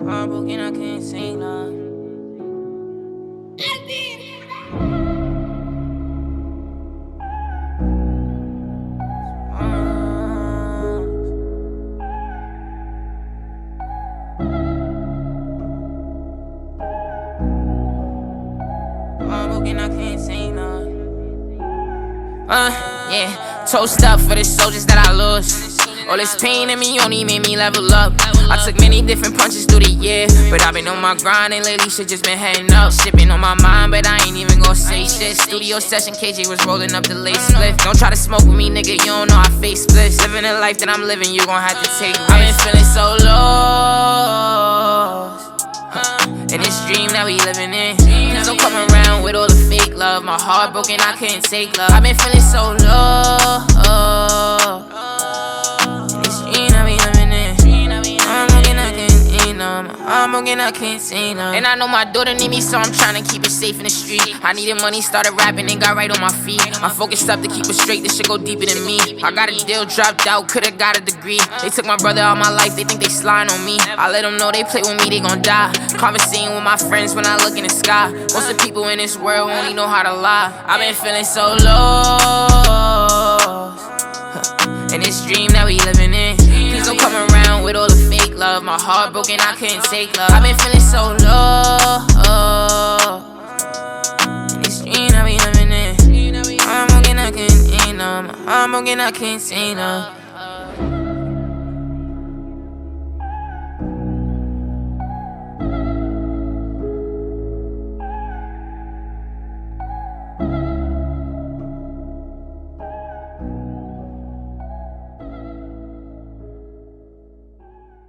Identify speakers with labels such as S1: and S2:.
S1: Heartbroken, I can't say love. Heartbroken, I can't say love. Yeah. Toast up for the soldiers that I lost. All this pain in me only made me level up. I took many different punches through the year, but I've been on my grind and lately shit just been heading up. Sipping on my mind, but I ain't even gon' say shit. Studio session, KJ was rolling up the lace split. Don't try to smoke with me, nigga, you don't know I face splits. Living the life that I'm living, you gon' have to take risks. I've been feeling so lost in this dream that we living in. Please don't come around with all the fake love. My heart broken, I couldn't take love. I've been feeling so low in this dream that we living in. I'm broken, I can't say no. And I know my daughter need me, so I'm tryna keep it safe in the street. I needed money, started rapping and got right on my feet. I'm focused up to keep it straight, this shit go deeper than me. I got a deal, dropped out, could've got a degree. They took my brother out my life, they think they sliding on me. I let them know they play with me, they gon' die. Conversating with my friends when I look in the sky. Most of the people in this world only know how to lie. I've been feeling so lost in this dream that we living in. Please don't come around with all the fake love. My heart broken, I couldn't take love. I've been feeling so low in this dream that we living in. I'm broken, I can't say no. I'm broken, I can't say no.